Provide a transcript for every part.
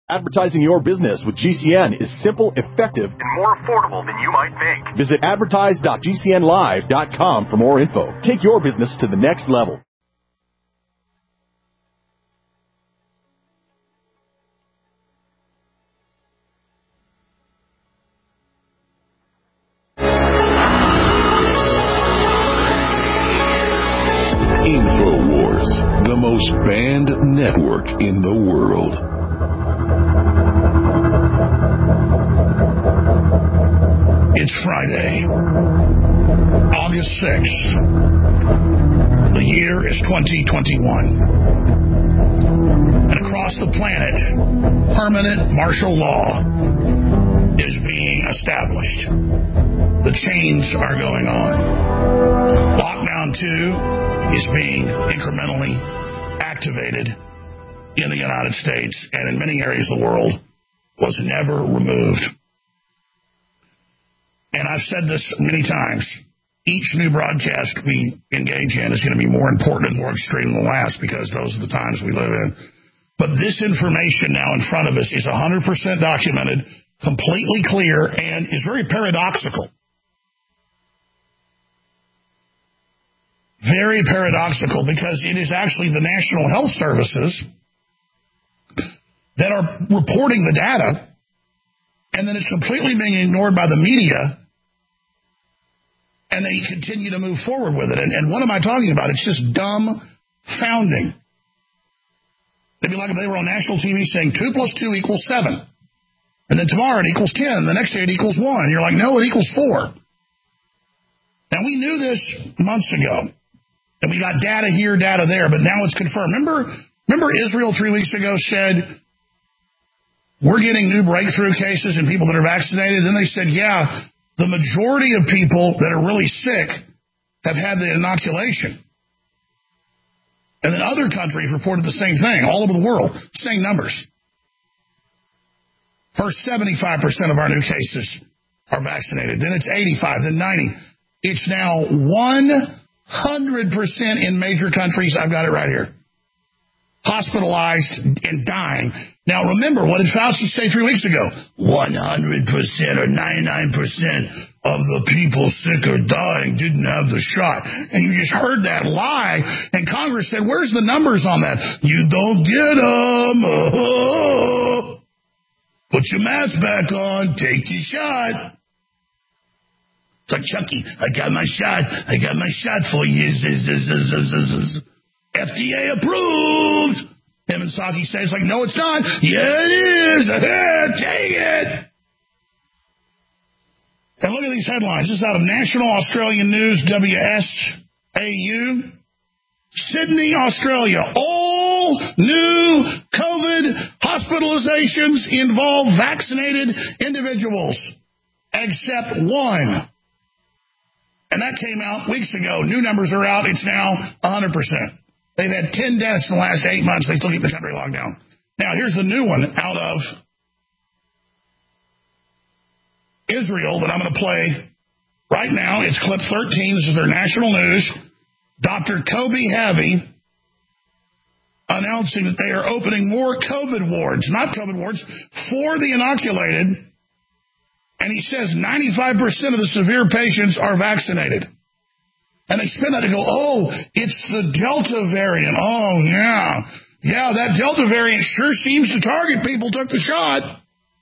Advertising your business with GCN is simple, effective, and more affordable than you might think. Visit advertise.gcnlive.com for more info. Take your business to the next level. InfoWars, the most banned network in the world. It's Friday, August 6th. The year is 2021. And across the planet, permanent martial law is being established. The chains are going on. Lockdown 2 is being incrementally activated in the United States and in many areas of the world was never removed. And I've said this many times, each new broadcast we engage in is going to be more important and more extreme than the last because those are the times we live in. But this information now in front of us is 100% documented, completely clear, and is very paradoxical. Very paradoxical because it is actually the National Health Services that are reporting the data, and then it's completely being ignored by the media. And they continue to move forward with it. And what am I talking about? It's just dumbfounding. It'd be like if they were on national TV saying 2 + 2 = 7. And then tomorrow it equals 10. The next day it equals 1. And you're like, no, it equals 4. Now, we knew this months ago. And we got data here, data there. But now it's confirmed. Remember Israel 3 weeks ago said, we're getting new breakthrough cases in people that are vaccinated. Then they said, yeah, the majority of people that are really sick have had the inoculation. And then other countries reported the same thing all over the world, same numbers. First, 75% of our new cases are vaccinated. Then it's 85, then 90. It's now 100% in major countries. I've got it right here. Hospitalized and dying. Now, remember, what did Fauci say 3 weeks ago? 100% or 99% of the people sick or dying didn't have the shot. And you just heard that lie. And Congress said, where's the numbers on that? You don't get them. Oh. Put your mask back on. Take your shot. It's like, Chucky, I got my shot. I got my shot for you. FDA approved. Him and Psaki say it's like, no, it's not. Yeah, it is. Take it. And look at these headlines. This is out of National Australian News, WSAU. Sydney, Australia. All new COVID hospitalizations involve vaccinated individuals, except one. And that came out weeks ago. New numbers are out. It's now 100%. They've had 10 deaths in the last 8 months. They still keep the country locked down. Now, here's the new one out of Israel that I'm going to play right now. It's clip 13. This is their national news. Dr. Kobi Havi announcing that they are opening more COVID wards, not COVID wards, for the inoculated. And he says 95% of the severe patients are vaccinated. And they spin that and go, oh, it's the Delta variant. Oh, yeah. Yeah, that Delta variant sure seems to target people who took the shot.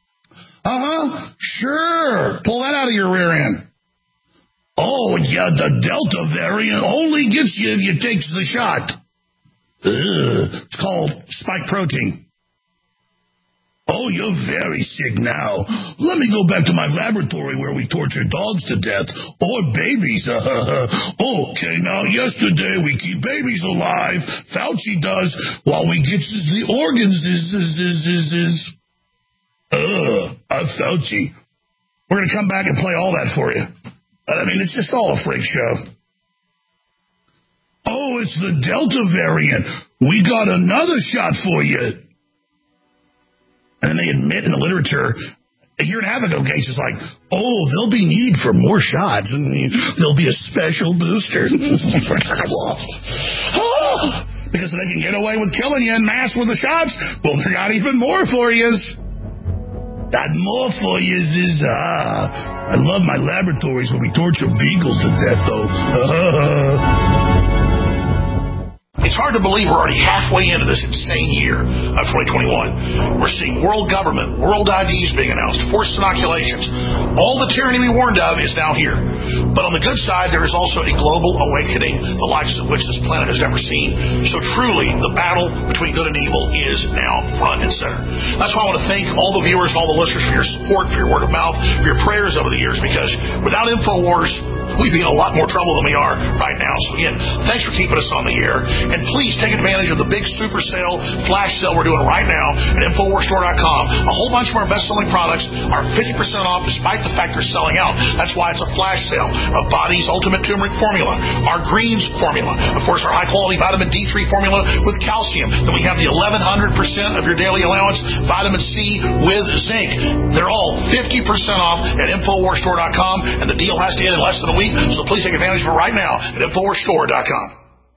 Sure. Pull that out of your rear end. Oh, yeah, the Delta variant only gets you if you take the shot. It's called spike protein. Oh, you're very sick now. Let me go back to my laboratory where we torture dogs to death. Or babies. Okay, now yesterday we keep babies alive. Fauci does while we get the organs. I'm Fauci. We're going to come back and play all that for you. But I mean, it's just all a freak show. Oh, it's the Delta variant. We got another shot for you. And then they admit in the literature, a year and a half ago, Gates is like, oh, there'll be need for more shots, and there'll be a special booster. Because if they can get away with killing you en masse with the shots, well, they got even more for you. Got more for you. I love my laboratories when we torture beagles to death, though. It's hard to believe we're already halfway into this insane year of 2021. We're seeing world government, world IDs being announced, forced inoculations. All the tyranny we warned of is now here. But on the good side, there is also a global awakening, the likes of which this planet has never seen. So truly, the battle between good and evil is now front and center. That's why I want to thank all the viewers and all the listeners for your support, for your word of mouth, for your prayers over the years, because without InfoWars, we'd be in a lot more trouble than we are right now. So again, thanks for keeping us on the air. And please take advantage of the big super sale, flash sale we're doing right now at InfoWarsStore.com. A whole bunch of our best-selling products are 50% off despite the fact they're selling out. That's why it's a flash sale of Body's Ultimate Turmeric Formula, our Greens Formula, of course our high-quality vitamin D3 formula with calcium. Then we have the 1100% of your daily allowance vitamin C with zinc. They're all 50% off at InfoWarsStore.com, and the deal has to end in less than a week. So please take advantage of it right now at InfoWarsStore.com.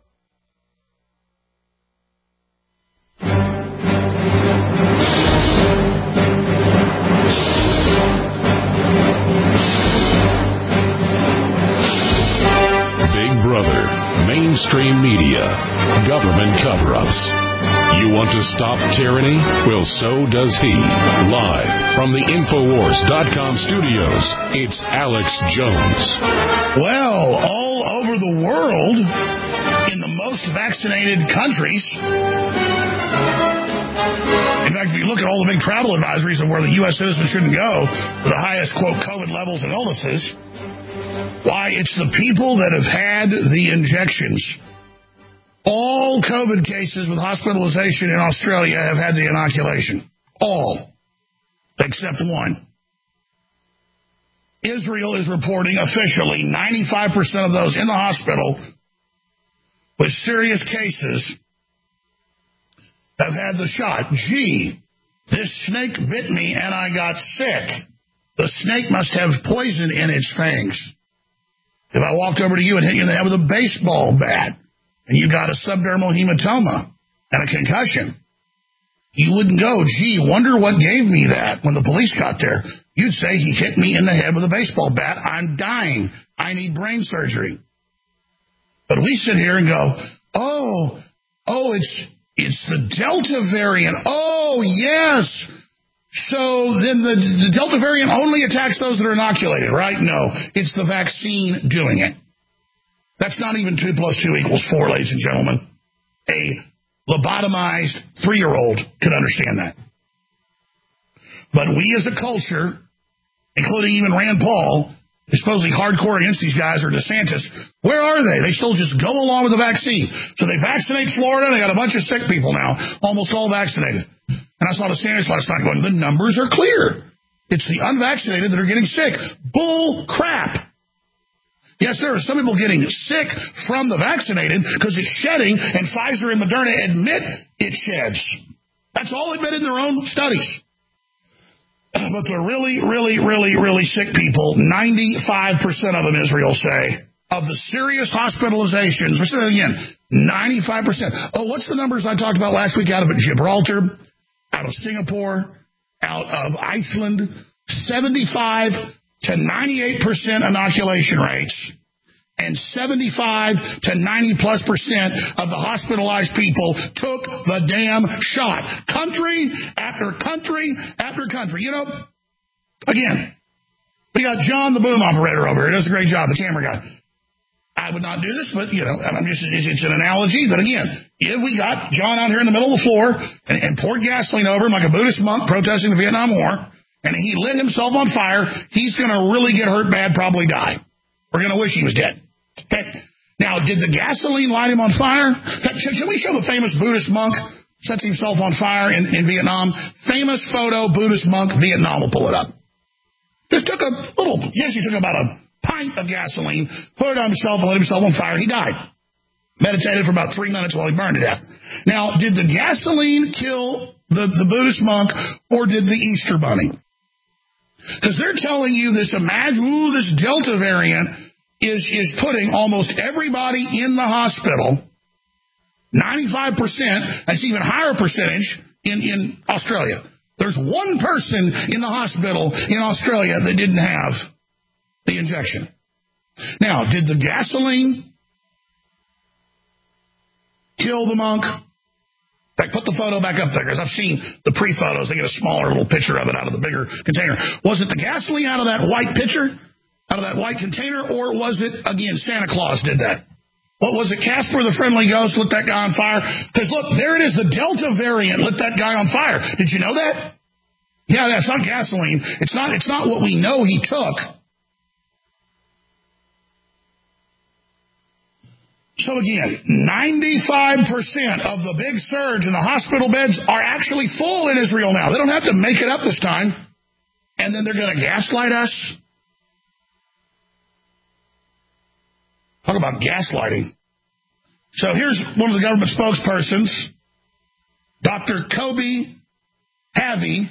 Big Brother, mainstream media, government cover-ups. You want to stop tyranny? Well, so does he. Live from the Infowars.com studios, it's Alex Jones. Well, all over the world, in the most vaccinated countries, in fact, if you look at all the big travel advisories of where the U.S. citizens shouldn't go for the highest, quote, COVID levels and illnesses, why, it's the people that have had the injections. All COVID cases with hospitalization in Australia have had the inoculation. All. Except one. Israel is reporting officially 95% of those in the hospital with serious cases have had the shot. Gee, this snake bit me and I got sick. The snake must have poison in its fangs. If I walked over to you and hit you in the head with a baseball bat, and you got a subdermal hematoma and a concussion, you wouldn't go, gee, wonder what gave me that when the police got there. You'd say, he hit me in the head with a baseball bat. I'm dying. I need brain surgery. But we sit here and go, oh, it's the Delta variant. Oh, yes. So then the Delta variant only attacks those that are inoculated, right? No, it's the vaccine doing it. That's not even 2 + 2 = 4, ladies and gentlemen. A lobotomized 3-year-old could understand that. But we as a culture, including even Rand Paul, is supposedly hardcore against these guys, or DeSantis, where are they? They still just go along with the vaccine. So they vaccinate Florida, and they got a bunch of sick people now, almost all vaccinated. And I saw DeSantis last night going, the numbers are clear. It's the unvaccinated that are getting sick. Bull crap. Yes, there are some people getting sick from the vaccinated because it's shedding, and Pfizer and Moderna admit it sheds. That's all admitted in their own studies. But the really, really, really, really sick people, 95% of them, Israel say, of the serious hospitalizations, let's say that again, 95%. Oh, what's the numbers I talked about last week out of Gibraltar, out of Singapore, out of Iceland? 75 to 98% inoculation rates, and 75 to 90+% of the hospitalized people took the damn shot. Country after country after country. You know, again, we got John, the boom operator over here. He does a great job, the camera guy. I would not do this, but, you know, it's an analogy. But again, if we got John out here in the middle of the floor and poured gasoline over him like a Buddhist monk protesting the Vietnam War, and he lit himself on fire, he's going to really get hurt bad, probably die. We're going to wish he was dead. Okay? Now, did the gasoline light him on fire? Can we show the famous Buddhist monk sets himself on fire in Vietnam? Famous photo, Buddhist monk, Vietnam. Will pull it up. Just took he took about a pint of gasoline, put it on himself and lit himself on fire. He died. Meditated for about 3 minutes while he burned to death. Now, did the gasoline kill the Buddhist monk, or did the Easter bunny? Because they're telling you this Delta variant is putting almost everybody in the hospital 95%, that's even higher percentage in Australia. There's one person in the hospital in Australia that didn't have the injection. Now, did the gasoline kill the monk? In fact, put the photo back up there, because I've seen the pre-photos. They get a smaller little picture of it out of the bigger container. Was it the gasoline out of that white pitcher, out of that white container, or was it, again, Santa Claus did that? What was it? Casper the Friendly Ghost lit that guy on fire? Because, look, there it is. The Delta variant lit that guy on fire. Did you know that? Yeah, that's not gasoline. It's not what we know he took. So again, 95% of the big surge in the hospital beds are actually full in Israel now. They don't have to make it up this time. And then they're going to gaslight us. Talk about gaslighting. So here's one of the government spokespersons, Dr. Kobe Havey,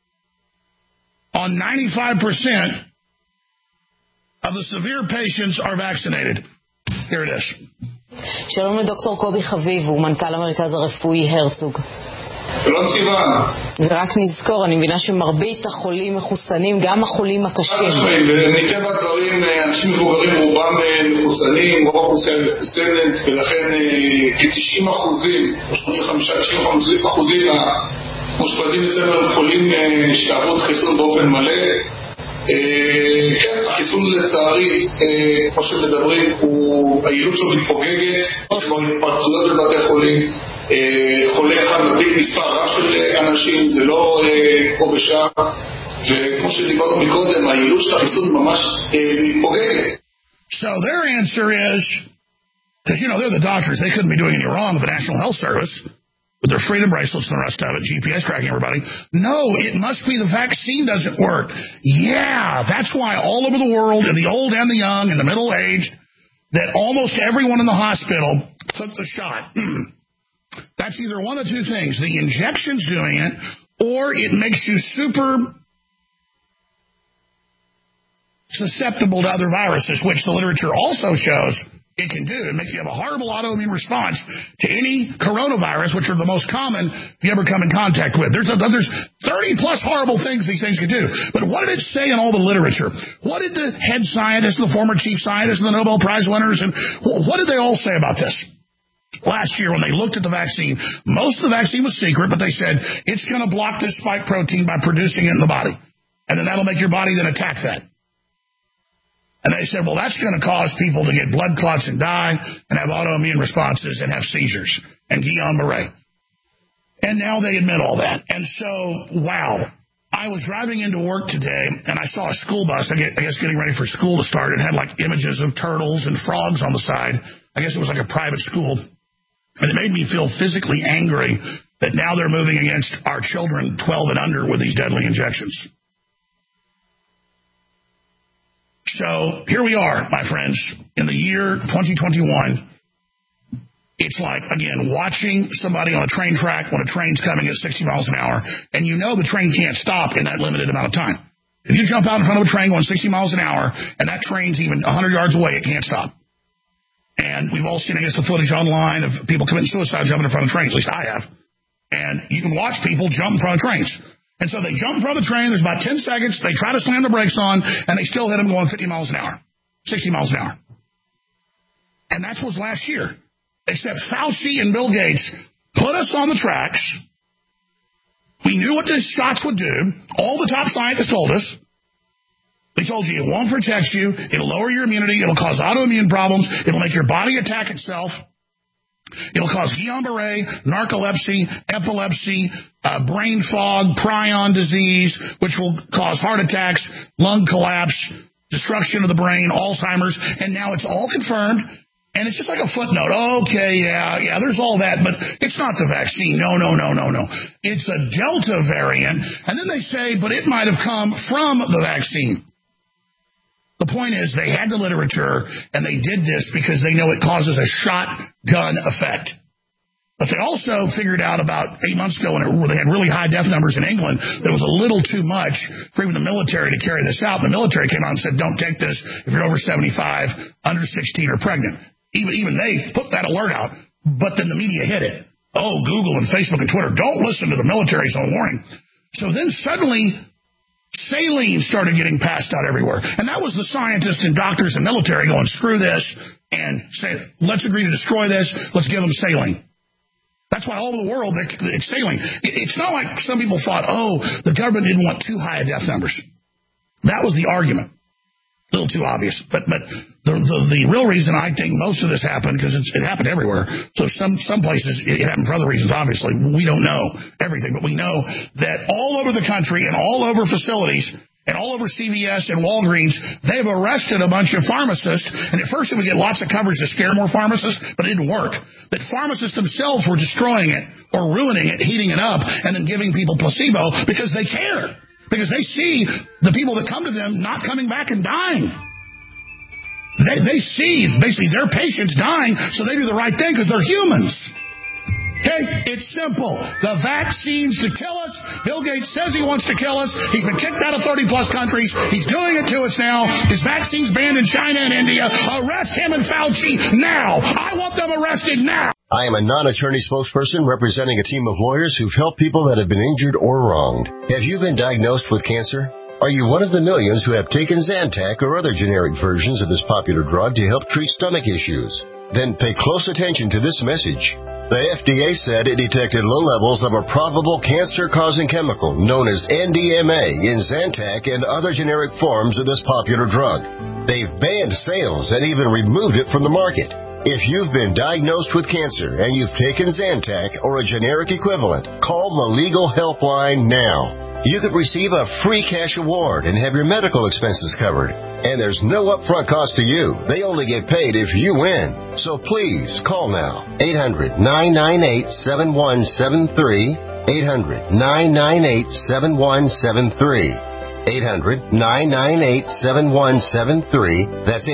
on 95% of the severe patients are vaccinated. Here it is. שלום לדוקטור קובי חביב, הוא מנכ"ל המרכז הרפואי הרצוג. שלום סיוון. ורק נזכור, אני מבינה שמרבית החולים מחוסנים, גם החולים הקשים. מטבע הדברים, אנשים מבוגרים רובם מחוסנים, רוב האוכלוסייה מחוסנת, ולכן כ-90% או 85-90% מהמאושפזים אצלנו חולים שעברו את חיסון באופן מלא. כן, החיסון לצערי, כמו שמדברים, היעילות שלו מתפוגגת, יש כבר התפרצויות בבתי חולים, חולה אחד מדביק מספר רב של אנשים, זה לא פה ושם, וכמו שדיברנו מקודם, היעילות של החיסון ממש מתפוגגת. So their answer is, because they're the doctors, they couldn't be doing any wrong with the National Health Service, with their freedom bracelets and the rest of it, GPS tracking everybody. No, it must be the vaccine doesn't work. Yeah, that's why all over the world, in the old and the young and the middle-aged, that almost everyone in the hospital took the shot. That's either one of two things. The injection's doing it, or it makes you super susceptible to other viruses, which the literature also shows it can do. It makes you have a horrible autoimmune response to any coronavirus, which are the most common if you ever come in contact with. There's 30-plus horrible things these things can do. But what did it say in all the literature? What did the head scientists, the former chief scientists, and the Nobel Prize winners, and what did they all say about this? Last year, when they looked at the vaccine, most of the vaccine was secret, but they said it's going to block this spike protein by producing it in the body. And then that'll make your body then attack that. And they said, well, that's going to cause people to get blood clots and die and have autoimmune responses and have seizures and Guillain-Barré. And now they admit all that. And so, wow. I was driving into work today, and I saw a school bus, I guess getting ready for school to start, and had like images of turtles and frogs on the side. I guess it was like a private school. And it made me feel physically angry that now they're moving against our children 12 and under with these deadly injections. So here we are, my friends, in the year 2021. It's like, again, watching somebody on a train track when a train's coming at 60 miles an hour, and the train can't stop in that limited amount of time. If you jump out in front of a train going 60 miles an hour, and that train's even 100 yards away, it can't stop. And we've all seen, I guess, the footage online of people committing suicide jumping in front of trains. At least I have. And you can watch people jump in front of trains. And so they jump in front of the train, there's about 10 seconds, they try to slam the brakes on, and they still hit them going 50 miles an hour, 60 miles an hour. And that was last year. Except Fauci and Bill Gates put us on the tracks. We knew what the shots would do. All the top scientists told us. They told you it won't protect you, it'll lower your immunity, it'll cause autoimmune problems, it'll make your body attack itself. It'll cause Guillain-Barré, narcolepsy, epilepsy, brain fog, prion disease, which will cause heart attacks, lung collapse, destruction of the brain, Alzheimer's, and now it's all confirmed, and it's just like a footnote. Okay, yeah, there's all that, but it's not the vaccine. No. It's a Delta variant, and then they say, but it might have come from the vaccine. The point is, they had the literature, and they did this because they know it causes a shotgun effect. But they also figured out about 8 months ago when they had really high death numbers in England that it was a little too much for even the military to carry this out. The military came out and said, don't take this if you're over 75, under 16, or pregnant. Even they put that alert out. But then the media hit it. Oh, Google and Facebook and Twitter, don't listen to the military's own warning. So then suddenly, saline started getting passed out everywhere. And that was the scientists and doctors and military going, screw this, and say, let's agree to destroy this, let's give them saline. That's why all over the world, it's saline. It's not like some people thought, oh, the government didn't want too high death numbers. That was the argument. A little too obvious. But the real reason I think most of this happened, because it happened everywhere. So some places it happened for other reasons, obviously. We don't know everything, but we know that all over the country and all over facilities and all over CVS and Walgreens, they've arrested a bunch of pharmacists. And at first it would get lots of coverage to scare more pharmacists, but it didn't work. That pharmacists themselves were destroying it or ruining it, heating it up, and then giving people placebo because they care. Because they see the people that come to them not coming back and dying. They see, basically, their patients dying, so they do the right thing because they're humans. Okay? It's simple. The vaccines to kill us. Bill Gates says he wants to kill us. He's been kicked out of 30-plus countries. He's doing it to us now. His vaccine's banned in China and India. Arrest him and Fauci now. I want them arrested now. I am a non-attorney spokesperson representing a team of lawyers who've helped people that have been injured or wronged. Have you been diagnosed with cancer? Are you one of the millions who have taken Zantac or other generic versions of this popular drug to help treat stomach issues? Then pay close attention to this message. The FDA said it detected low levels of a probable cancer-causing chemical known as NDMA in Zantac and other generic forms of this popular drug. They've banned sales and even removed it from the market. If you've been diagnosed with cancer and you've taken Zantac or a generic equivalent, call the legal helpline now. You could receive a free cash award and have your medical expenses covered. And there's no upfront cost to you. They only get paid if you win. So please call now. 800-998-7173. 800-998-7173. 800-998-7173. That's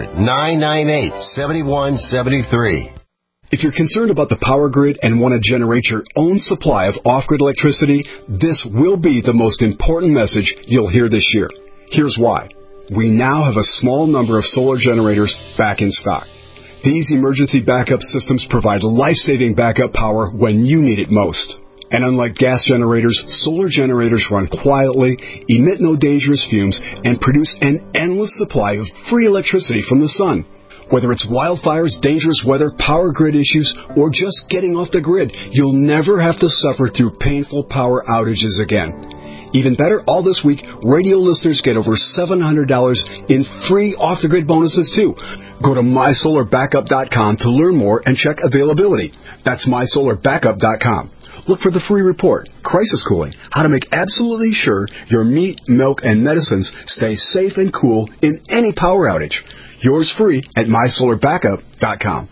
800-998-7173. If you're concerned about the power grid and want to generate your own supply of off-grid electricity, this will be the most important message you'll hear this year. Here's why. We now have a small number of solar generators back in stock. These emergency backup systems provide life-saving backup power when you need it most. And unlike gas generators, solar generators run quietly, emit no dangerous fumes, and produce an endless supply of free electricity from the sun. Whether it's wildfires, dangerous weather, power grid issues, or just getting off the grid, you'll never have to suffer through painful power outages again. Even better, all this week, radio listeners get over $700 in free off-the-grid bonuses, too. Go to MySolarBackup.com to learn more and check availability. That's MySolarBackup.com. Look for the free report, Crisis Cooling, how to make absolutely sure your meat, milk, and medicines stay safe and cool in any power outage. Yours free at MySolarBackup.com.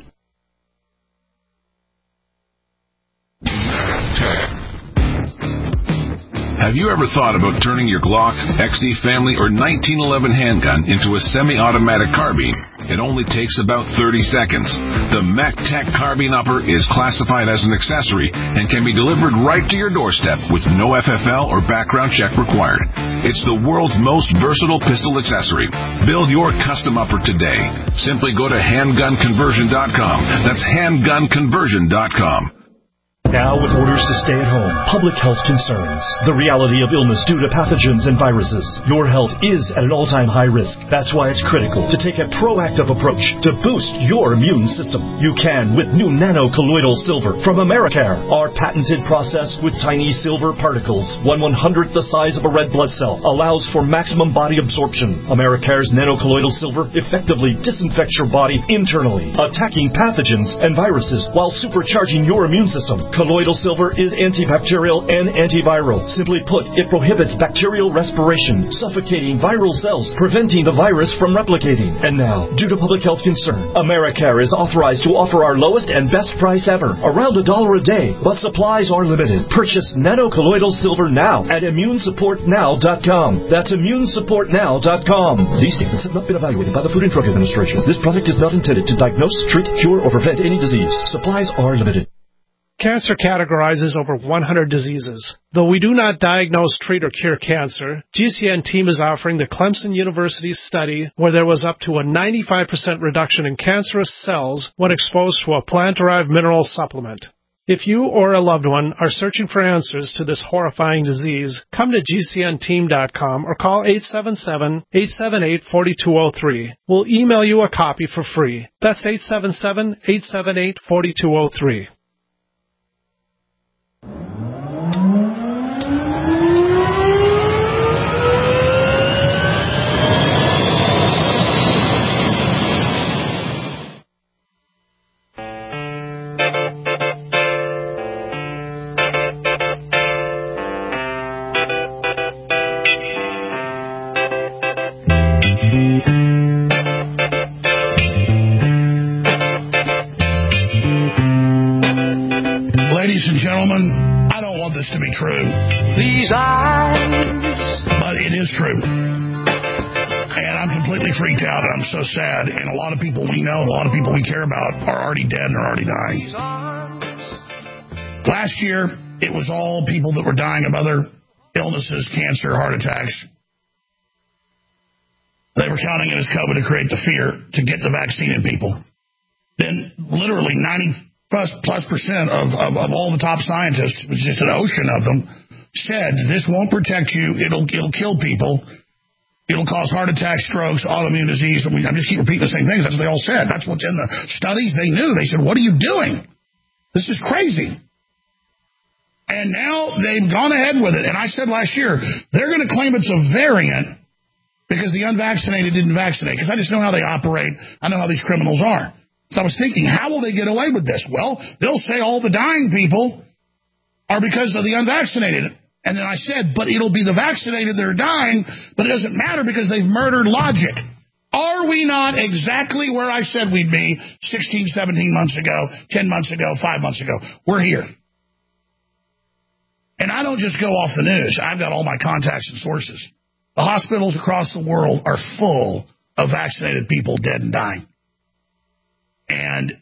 Have you ever thought about turning your Glock, XD Family, or 1911 handgun into a semi-automatic carbine? It only takes about 30 seconds. The MacTac Carbine Upper is classified as an accessory and can be delivered right to your doorstep with no FFL or background check required. It's the world's most versatile pistol accessory. Build your custom upper today. Simply go to handgunconversion.com. That's handgunconversion.com. Now with orders to stay at home, public health concerns, the reality of illness due to pathogens and viruses, your health is at an all-time high risk. That's why it's critical to take a proactive approach to boost your immune system. You can with new nano-colloidal silver from Americare. Our patented process with tiny silver particles, 1/100th the size of a red blood cell, allows for maximum body absorption. Americare's nano-colloidal silver effectively disinfects your body internally, attacking pathogens and viruses while supercharging your immune system. Colloidal silver is antibacterial and antiviral. Simply put, it prohibits bacterial respiration, suffocating viral cells, preventing the virus from replicating. And now, due to public health concern, Americare is authorized to offer our lowest and best price ever, around $1 a day, but supplies are limited. Purchase nano-colloidal silver now at immunesupportnow.com. That's immunesupportnow.com. These statements have not been evaluated by the Food and Drug Administration. This product is not intended to diagnose, treat, cure, or prevent any disease. Supplies are limited. Cancer categorizes over 100 diseases. Though we do not diagnose, treat, or cure cancer, GCN team is offering the Clemson University study where there was up to a 95% reduction in cancerous cells when exposed to a plant-derived mineral supplement. If you or a loved one are searching for answers to this horrifying disease, come to GCNteam.com or call 877-878-4203. We'll email you a copy for free. That's 877-878-4203. Ladies and gentlemen, I don't want this to be true. These eyes. But it is true. And I'm completely freaked out, and I'm so sad. And a lot of people we know, a lot of people we care about are already dead and are already dying. Last year, it was all people that were dying of other illnesses, cancer, heart attacks. They were counting it as COVID to create the fear to get the vaccine in people. Then literally 90+% of all the top scientists, it was just an ocean of them, said this won't protect you, it'll kill people, it'll cause heart attacks, strokes, autoimmune disease. I just keep repeating the same things. That's what they all said. That's what's in the studies. They knew. They said, what are you doing? This is crazy. And now they've gone ahead with it. And I said last year, they're going to claim it's a variant because the unvaccinated didn't vaccinate. Because I just know how they operate. I know how these criminals are. So I was thinking, how will they get away with this? Well, they'll say all the dying people are because of the unvaccinated. And then I said, but it'll be the vaccinated that are dying, but it doesn't matter because they've murdered logic. Are we not exactly where I said we'd be 16, 17 months ago, 10 months ago, 5 months ago? We're here. And I don't just go off the news. I've got all my contacts and sources. The hospitals across the world are full of vaccinated people dead and dying. And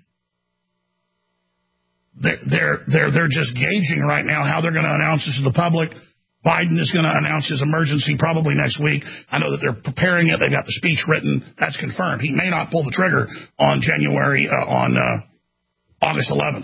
they're just gauging right now how they're going to announce this to the public. Biden is going to announce his emergency probably next week. I know that they're preparing it. They've got the speech written. That's confirmed. He may not pull the trigger on August 11th.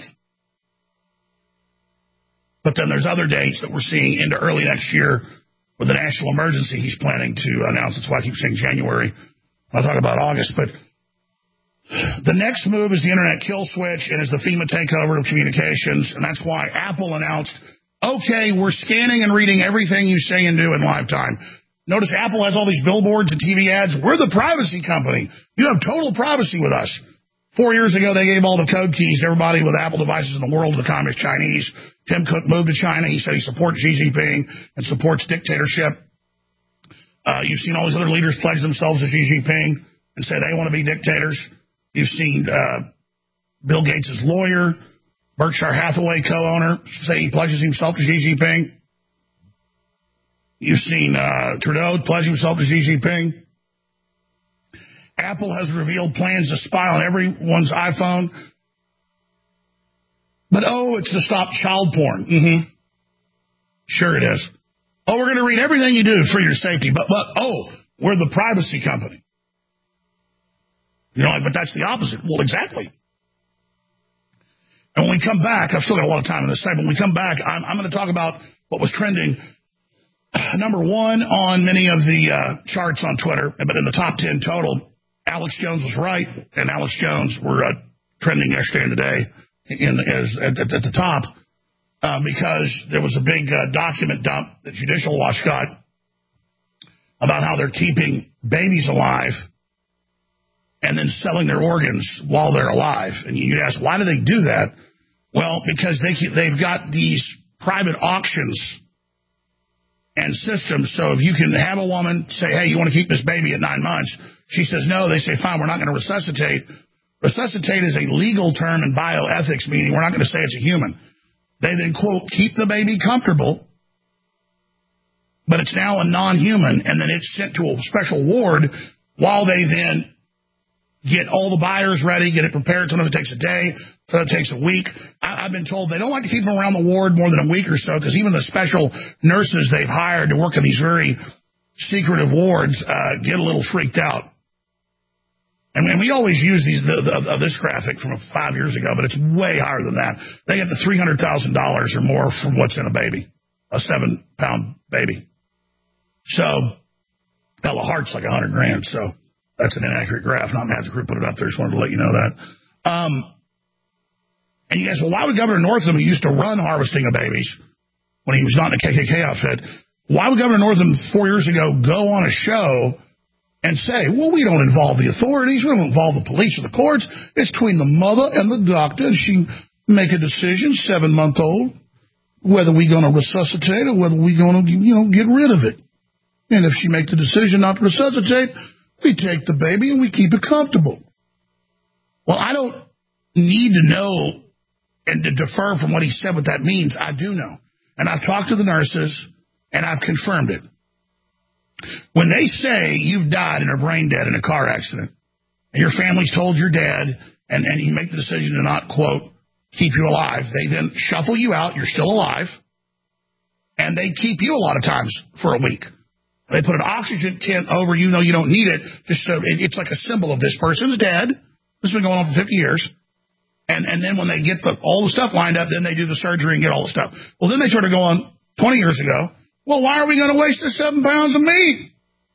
But then there's other dates that we're seeing into early next year with the national emergency he's planning to announce. That's why I keep saying January. I'll talk about August, but the next move is the internet kill switch and is the FEMA takeover of communications. And that's why Apple announced, okay, we're scanning and reading everything you say and do in lifetime. Notice Apple has all these billboards and TV ads. We're the privacy company. You have total privacy with us. 4 years ago, they gave all the code keys to everybody with Apple devices in the world to the Communist Chinese. Tim Cook moved to China. He said he supports Xi Jinping and supports dictatorship. You've seen all these other leaders pledge themselves to Xi Jinping and say they want to be dictators. You've seen Bill Gates' lawyer, Berkshire Hathaway co-owner, say he pledges himself to Xi Jinping. You've seen Trudeau pledge himself to Xi Jinping. Apple has revealed plans to spy on everyone's iPhone. But, it's to stop child porn. Mm-hmm. Sure it is. We're going to read everything you do for your safety. But we're the privacy company. But that's the opposite. Well, exactly. And when we come back, I've still got a lot of time in this segment. When we come back, I'm going to talk about what was trending. Number one on many of the charts on Twitter, but in the top 10 total, Alex Jones was right, and Alex Jones were trending yesterday and today at the top because there was a big document dump that Judicial Watch got about how they're keeping babies alive and then selling their organs while they're alive. And you'd ask, why do they do that? Well, because they've got these private auctions and systems. So if you can have a woman say, hey, you want to keep this baby at 9 months? She says no. They say, fine, we're not going to resuscitate. Resuscitate is a legal term in bioethics, meaning we're not going to say it's a human. They then, quote, keep the baby comfortable, but it's now a non-human, and then it's sent to a special ward while they then get all the buyers ready, get it prepared. Sometimes it takes a day, sometimes it takes a week. I've been told they don't like to keep them around the ward more than a week or so because even the special nurses they've hired to work in these very secretive wards get a little freaked out. And we always use this graphic from 5 years ago, but it's way higher than that. They get the $300,000 or more from what's in a baby, a 7-pound baby. So, hell, a heart's like $100,000. So that's an inaccurate graph. Not Magic Group put it up there. Just wanted to let you know that. And you guys, well, why would Governor Northam, who used to run harvesting of babies when he was not in the KKK outfit, why would Governor Northam 4 years ago go on a show and say, well, we don't involve the authorities, we don't involve the police or the courts, it's between the mother and the doctor, and she make a decision, 7-month-old, whether we're going to resuscitate or whether we're going to, get rid of it. And if she makes the decision not to resuscitate, we take the baby and we keep it comfortable. Well, I don't need to know and to defer from what he said what that means. I do know. And I've talked to the nurses, and I've confirmed it. When they say you've died and are brain dead in a car accident, and your family's told you're dead, and you make the decision to not, quote, keep you alive, they then shuffle you out, you're still alive, and they keep you a lot of times for a week. They put an oxygen tent over you, though you don't need it, just so it's like a symbol of this person's dead. This has been going on for 50 years. And then when they get all the stuff lined up, then they do the surgery and get all the stuff. Well, then they sort of go on 20 years ago, well, why are we going to waste the 7 pounds of meat?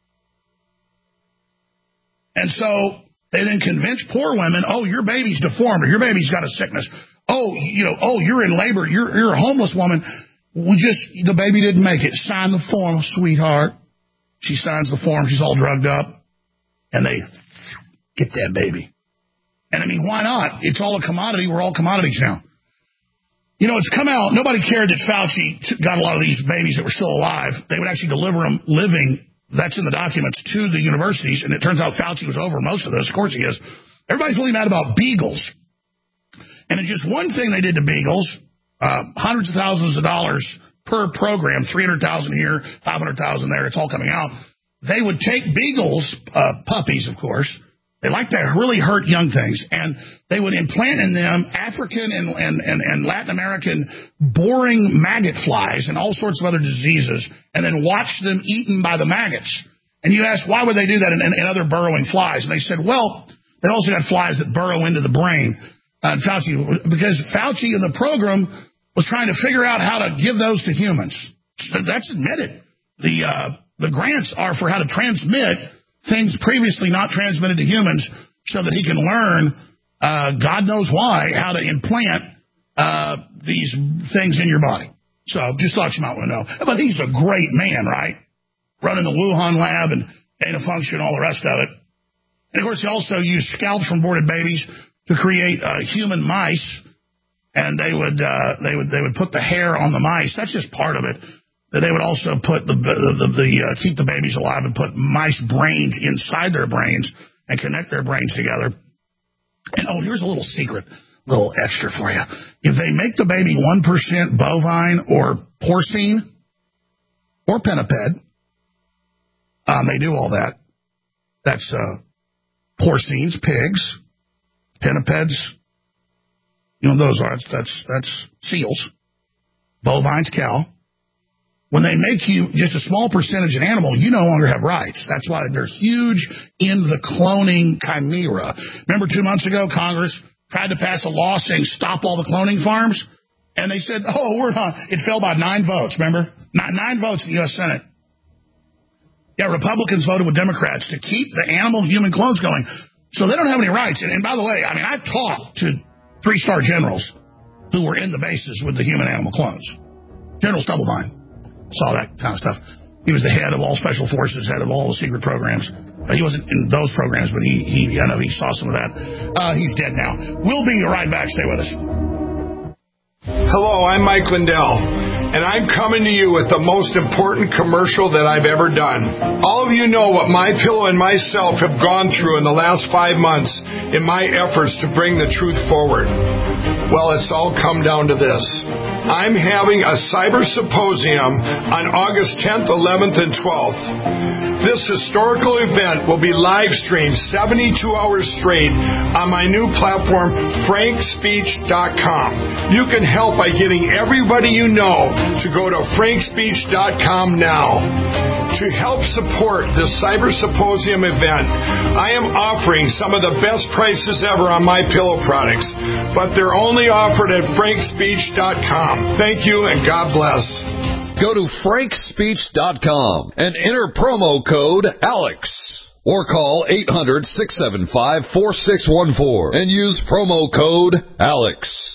And so they then convince poor women, oh, your baby's deformed, or your baby's got a sickness. Oh, you're in labor. You're a homeless woman. The baby didn't make it. Sign the form, sweetheart. She signs the form. She's all drugged up. And they get that baby. And I mean, why not? It's all a commodity. We're all commodities now. It's come out. Nobody cared that Fauci got a lot of these babies that were still alive. They would actually deliver them living. That's in the documents to the universities. And it turns out Fauci was over most of this. Of course he is. Everybody's really mad about beagles. And in just one thing they did to beagles, hundreds of thousands of dollars per program, $300,000 here, $500,000 there. It's all coming out. They would take beagles, puppies, of course. They like to really hurt young things, and they would implant in them African and Latin American boring maggot flies and all sorts of other diseases, and then watch them eaten by the maggots. And you ask, why would they do that in other burrowing flies? And they said, well, they also got flies that burrow into the brain. Because Fauci in the program was trying to figure out how to give those to humans. That's admitted. The grants are for how to transmit things previously not transmitted to humans so that he can learn, God knows why, how to implant these things in your body. So just thought you might want to know. But he's a great man, right? Running the Wuhan lab and gain of function, all the rest of it. And, of course, he also used scalps from aborted babies to create human mice, and they would put the hair on the mice. That's just part of it. They would also put keep the babies alive and put mice brains inside their brains and connect their brains together. And, here's a little secret, little extra for you. If they make the baby 1% bovine or porcine or pinniped, they do all that. That's porcines, pigs, pinnipeds. Those are, that's seals. Bovines, cow. When they make you just a small percentage an animal, you no longer have rights. That's why they're huge in the cloning chimera. Remember 2 months ago, Congress tried to pass a law saying stop all the cloning farms? And they said, we're not. It fell by 9 votes, remember? 9 votes in the U.S. Senate. Yeah, Republicans voted with Democrats to keep the animal-human clones going. So they don't have any rights. And by the way, I've talked to 3-star generals who were in the bases with the human-animal clones. General Stubblebine. Saw that kind of stuff. He was the head of all special forces, head of all the secret programs. He wasn't in those programs, but I know he saw some of that. He's dead now. We'll be right back. Stay with us. Hello, I'm Mike Lindell, and I'm coming to you with the most important commercial that I've ever done. All of you know what MyPillow and myself have gone through in the last 5 months in my efforts to bring the truth forward. Well, it's all come down to this. I'm having a cyber symposium on August 10th, 11th, and 12th. this historical event will be live streamed 72 hours straight on my new platform, frankspeech.com. You can help by getting everybody you know to go to frankspeech.com now. To help support this Cyber Symposium event, I am offering some of the best prices ever on my pillow products, but they're only offered at frankspeech.com. Thank you and God bless. Go to frankspeech.com and enter promo code ALEX or call 800-675-4614 and use promo code ALEX.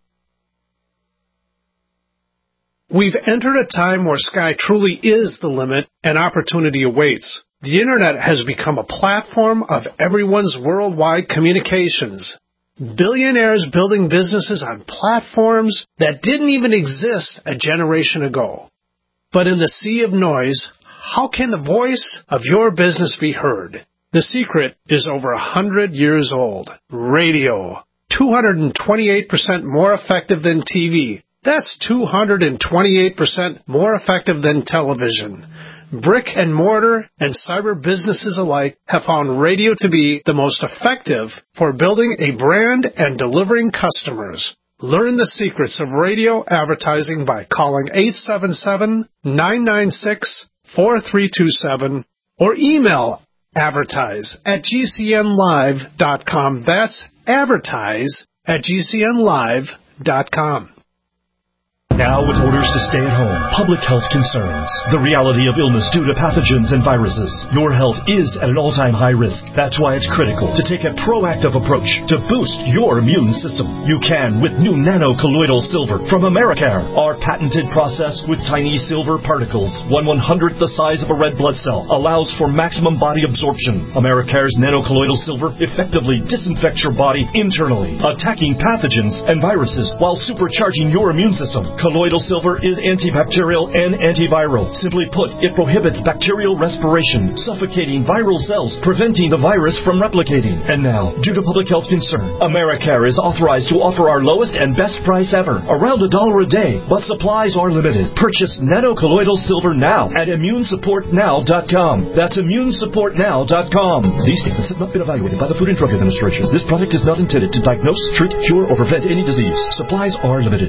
We've entered a time where sky truly is the limit and opportunity awaits. The Internet has become a platform of everyone's worldwide communications. Billionaires building businesses on platforms that didn't even exist a generation ago. But in the sea of noise, how can the voice of your business be heard? The secret is over 100 years old. Radio. 228% more effective than TV. That's 228% more effective than television. Brick and mortar and cyber businesses alike have found radio to be the most effective for building a brand and delivering customers. Learn the secrets of radio advertising by calling 877-996-4327 or email advertise@gcnlive.com. That's advertise@gcnlive.com. Now with orders to stay at home, public health concerns, the reality of illness due to pathogens and viruses, your health is at an all-time high risk. That's why it's critical to take a proactive approach to boost your immune system. You can with new nano-colloidal silver from Americare. Our patented process with tiny silver particles, 1/100th the size of a red blood cell, allows for maximum body absorption. Americare's nano-colloidal silver effectively disinfects your body internally, attacking pathogens and viruses while supercharging your immune system. Colloidal silver is antibacterial and antiviral. Simply put, it prohibits bacterial respiration, suffocating viral cells, preventing the virus from replicating. And now, due to public health concern, Americare is authorized to offer our lowest and best price ever, around $1 a day, but supplies are limited. Purchase nano-colloidal silver now at immunesupportnow.com. That's immunesupportnow.com. These statements have not been evaluated by the Food and Drug Administration. This product is not intended to diagnose, treat, cure, or prevent any disease. Supplies are limited.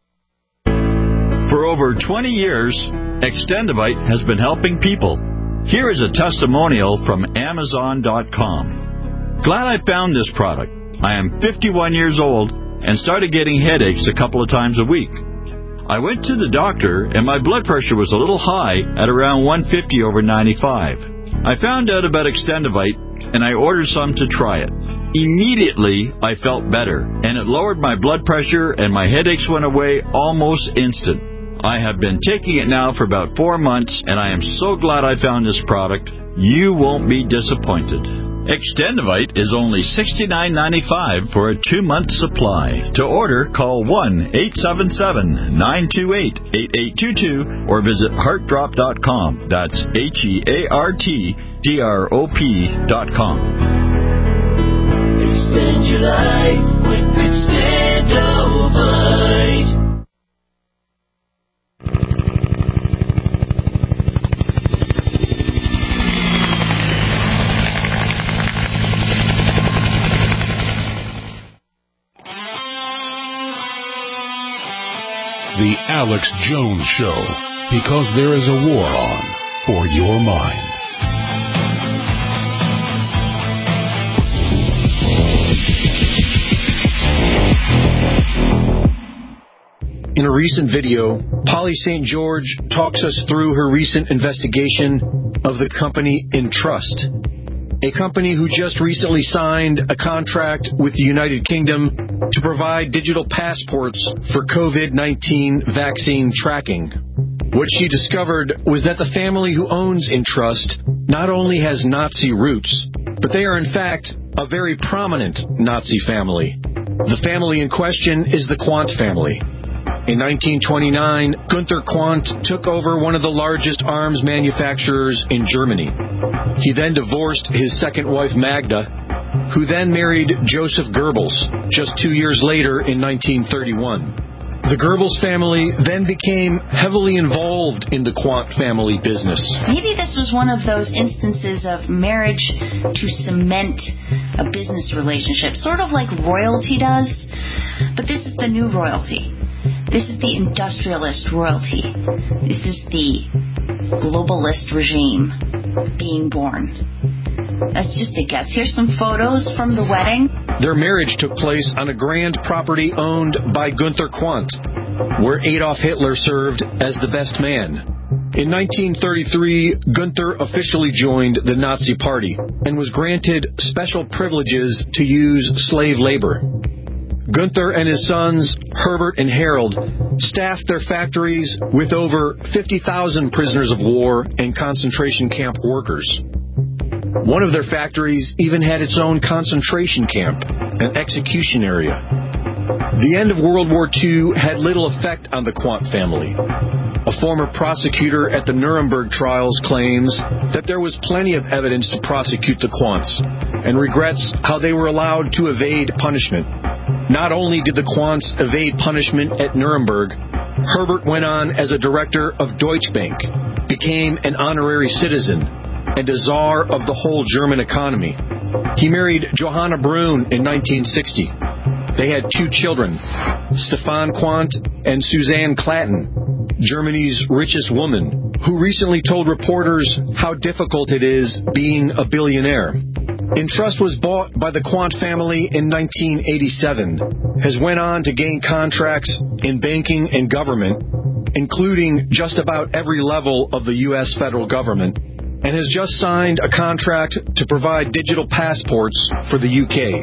For over 20 years, Extendivite has been helping people. Here is a testimonial from Amazon.com. Glad I found this product. I am 51 years old and started getting headaches a couple of times a week. I went to the doctor and my blood pressure was a little high at around 150 over 95. I found out about Extendivite and I ordered some to try it. Immediately, I felt better, and it lowered my blood pressure and my headaches went away almost instant. I have been taking it now for about 4 months, and I am so glad I found this product. You won't be disappointed. Extendivite is only $69.95 for a 2-month supply. To order, call 1-877-928-8822 or visit heartdrop.com. That's HEARTDROP.com. Extend your life with Extendivite. The Alex Jones Show, because there is a war on for your mind. In a recent video, Polly St. George talks us through her recent investigation of the company Entrust, a company who just recently signed a contract with the United Kingdom to provide digital passports for COVID-19 vaccine tracking. What she discovered was that the family who owns Entrust not only has Nazi roots, but they are in fact a very prominent Nazi family. The family in question is the Quandt family. In 1929, Gunther Quandt took over one of the largest arms manufacturers in Germany. He then divorced his second wife, Magda, who then married Joseph Goebbels just 2 years later in 1931. The Goebbels family then became heavily involved in the Quandt family business. Maybe this was one of those instances of marriage to cement a business relationship, sort of like royalty does, but this is the new royalty. This is the industrialist royalty. This is the globalist regime being born. That's just a guess. Here's some photos from the wedding. Their marriage took place on a grand property owned by Gunther Quandt, where Adolf Hitler served as the best man. In 1933, Gunther officially joined the Nazi Party and was granted special privileges to use slave labor. Gunther and his sons, Herbert and Harold, staffed their factories with over 50,000 prisoners of war and concentration camp workers. One of their factories even had its own concentration camp, an execution area. The end of World War II had little effect on the Quandt family. A former prosecutor at the Nuremberg trials claims that there was plenty of evidence to prosecute the Quandts and regrets how they were allowed to evade punishment. Not only did the Quandts evade punishment at Nuremberg, Herbert went on as a director of Deutsche Bank, became an honorary citizen, and a czar of the whole German economy. He married Johanna Brun in 1960. They had 2 children, Stefan Quandt and Suzanne Klatten, Germany's richest woman, who recently told reporters how difficult it is being a billionaire. Entrust was bought by the Quandt family in 1987, has went on to gain contracts in banking and government, including just about every level of the U.S. federal government, and has just signed a contract to provide digital passports for the UK.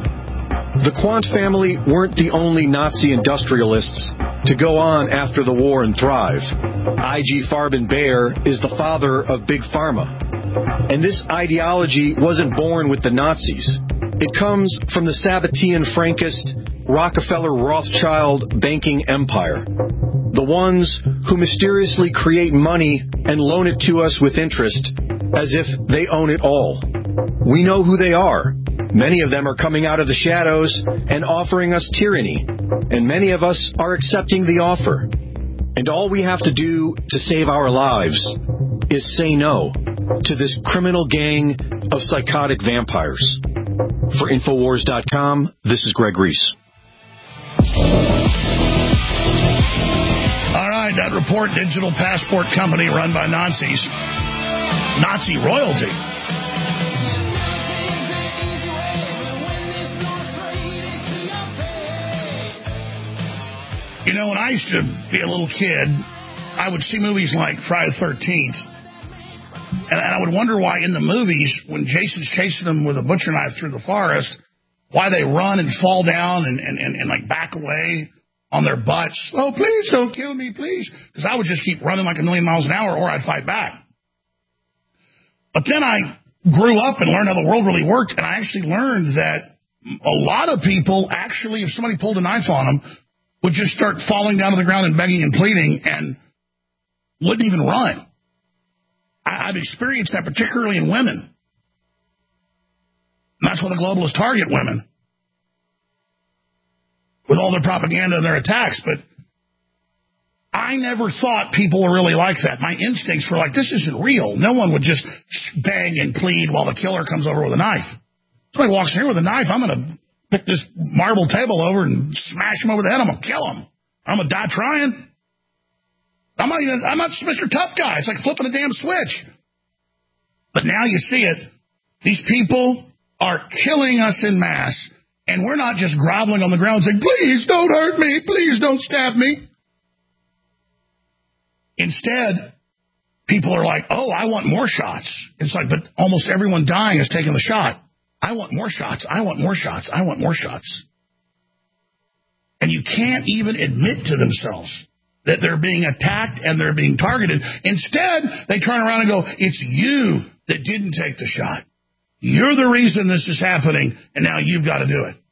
The Quandt family weren't the only Nazi industrialists to go on after the war and thrive. I.G. Farben Bayer is the father of Big Pharma. And this ideology wasn't born with the Nazis. It comes from the Sabbatean-Frankist, Rockefeller-Rothschild banking empire. The ones who mysteriously create money and loan it to us with interest as if they own it all. We know who they are. Many of them are coming out of the shadows and offering us tyranny, and many of us are accepting the offer. And all we have to do to save our lives is say no to this criminal gang of psychotic vampires. For Infowars.com, this is Greg Reese. All right, that report, digital passport company run by Nazis. Nazi royalty. You know, when I used to be a little kid, I would see movies like Friday the 13th. And I would wonder why in the movies, when Jason's chasing them with a butcher knife through the forest, why they run and fall down and like back away on their butts. Oh, please don't kill me, please. Because I would just keep running like 1,000,000 miles an hour or I'd fight back. But then I grew up and learned how the world really worked. And I actually learned that a lot of people actually, if somebody pulled a knife on them, would just start falling down to the ground and begging and pleading and wouldn't even run. I've experienced that particularly in women. And that's why the globalists target women with all their propaganda and their attacks. But I never thought people were really like that. My instincts were like, this isn't real. No one would just beg and plead while the killer comes over with a knife. Somebody walks in here with a knife, I'm going to pick this marble table over and smash him over the head. I'm going to kill him. I'm going to die trying. I'm not Mr. Tough Guy. It's like flipping a damn switch. But now you see it. These people are killing us en masse. And we're not just groveling on the ground saying, please don't hurt me. Please don't stab me. Instead, people are like, oh, I want more shots. It's like, but almost everyone dying is taking the shot. I want more shots. I want more shots. I want more shots. And you can't even admit to themselves that they're being attacked and they're being targeted. Instead, they turn around and go, it's you that didn't take the shot. You're the reason this is happening, and now you've got to do it.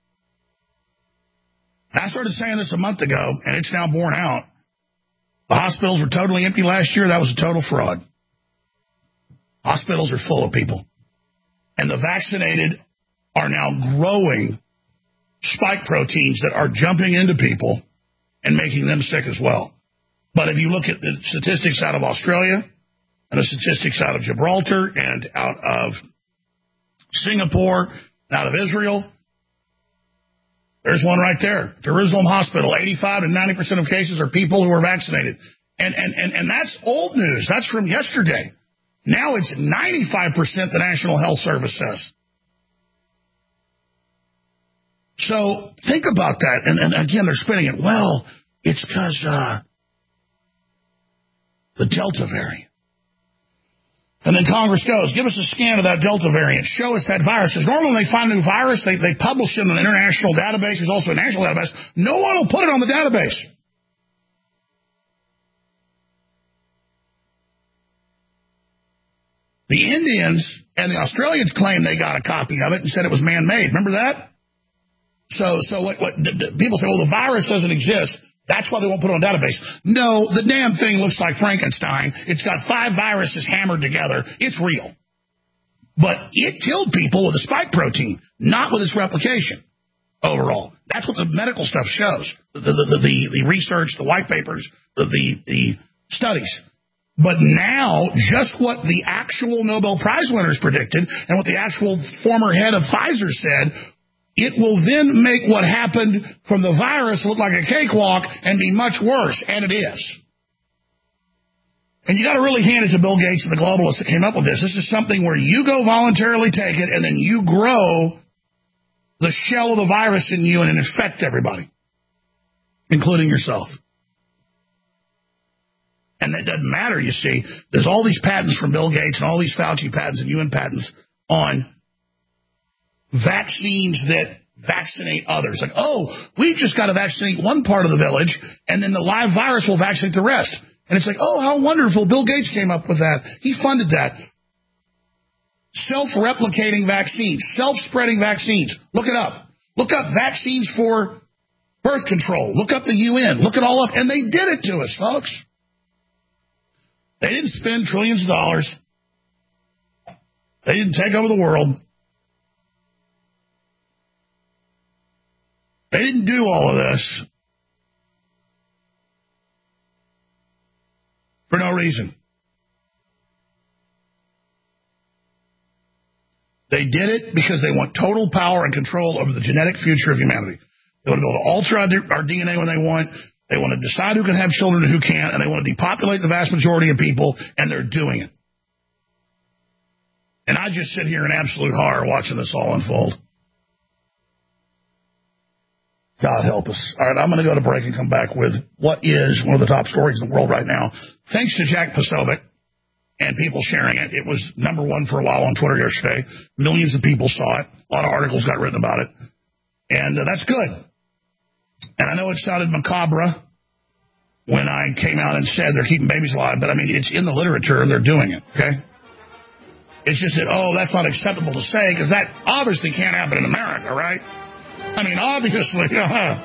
I started saying this a month ago, and it's now borne out. The hospitals were totally empty last year. That was a total fraud. Hospitals are full of people. And the vaccinated are now growing spike proteins that are jumping into people and making them sick as well. But if you look at the statistics out of Australia and the statistics out of Gibraltar and out of Singapore and out of Israel, there's one right there. Jerusalem Hospital, 85 to 90% of cases are people who are vaccinated. And that's old news. That's from yesterday. Now it's 95% the National Health Service says. So think about that. And again, they're spinning it. Well, it's because the Delta variant. And then Congress goes, give us a scan of that Delta variant. Show us that virus. Because normally when they find a new virus, they publish it in an international database. There's also a national database. No one will put it on the database. The Indians and the Australians claimed they got a copy of it and said it was man-made. Remember that? So what people say, well, the virus doesn't exist. That's why they won't put it on a database. No, the damn thing looks like Frankenstein. It's got 5 viruses hammered together. It's real. But it killed people with a spike protein, not with its replication overall. That's what the medical stuff shows. The research, the white papers, the studies. But now, just what the actual Nobel Prize winners predicted and what the actual former head of Pfizer said, it will then make what happened from the virus look like a cakewalk and be much worse, and it is. And you got to really hand it to Bill Gates and the globalists that came up with this. This is something where you go voluntarily take it, and then you grow the shell of the virus in you and infect everybody, including yourself. And that doesn't matter, you see. There's all these patents from Bill Gates and all these Fauci patents and UN patents on vaccines that vaccinate others. Like, oh, we've just got to vaccinate one part of the village, and then the live virus will vaccinate the rest. And it's like, oh, how wonderful. Bill Gates came up with that. He funded that. Self-replicating vaccines, self-spreading vaccines. Look it up. Look up vaccines for birth control. Look up the UN. Look it all up. And they did it to us, folks. They didn't spend trillions of dollars. They didn't take over the world. They didn't do all of this for no reason. They did it because they want total power and control over the genetic future of humanity. They want to be able to alter our DNA when they want. They want to decide who can have children and who can't, and they want to depopulate the vast majority of people, and they're doing it. And I just sit here in absolute horror watching this all unfold. God help us. All right, I'm going to go to break and come back with what is one of the top stories in the world right now. Thanks to Jack Posobiec and people sharing it. It was number one for a while on Twitter yesterday. Millions of people saw it. A lot of articles got written about it. And that's good. And I know it sounded macabre when I came out and said they're keeping babies alive, but I mean, it's in the literature and they're doing it, okay? It's just that, oh, that's not acceptable to say because that obviously can't happen in America, right? I mean, obviously 95%